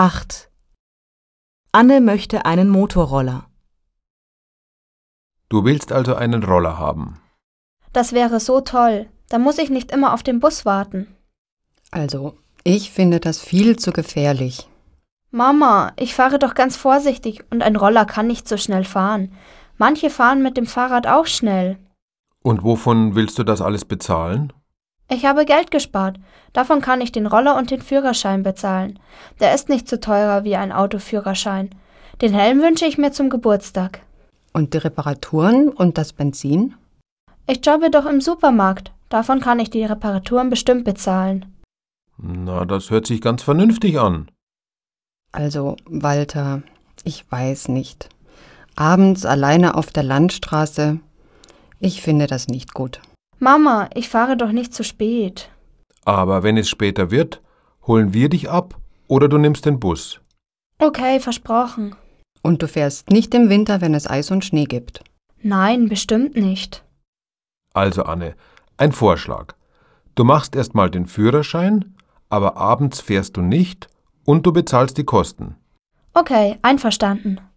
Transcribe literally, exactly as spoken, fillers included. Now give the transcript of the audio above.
acht. Anne möchte einen Motorroller. Du willst also einen Roller haben. Das wäre so toll. Da muss ich nicht immer auf den Bus warten. Also, ich finde das viel zu gefährlich. Mama, ich fahre doch ganz vorsichtig und ein Roller kann nicht so schnell fahren. Manche fahren mit dem Fahrrad auch schnell. Und wovon willst du das alles bezahlen? Ich habe Geld gespart. Davon kann ich den Roller und den Führerschein bezahlen. Der ist nicht so teurer wie ein Autoführerschein. Den Helm wünsche ich mir zum Geburtstag. Und die Reparaturen und das Benzin? Ich jobbe doch im Supermarkt. Davon kann ich die Reparaturen bestimmt bezahlen. Na, das hört sich ganz vernünftig an. Also, Walter, ich weiß nicht. Abends alleine auf der Landstraße, ich finde das nicht gut. Mama, ich fahre doch nicht zu spät. Aber wenn es später wird, holen wir dich ab oder du nimmst den Bus. Okay, versprochen. Und du fährst nicht im Winter, wenn es Eis und Schnee gibt. Nein, bestimmt nicht. Also Anne, ein Vorschlag. Du machst erst mal den Führerschein, aber abends fährst du nicht und du bezahlst die Kosten. Okay, einverstanden.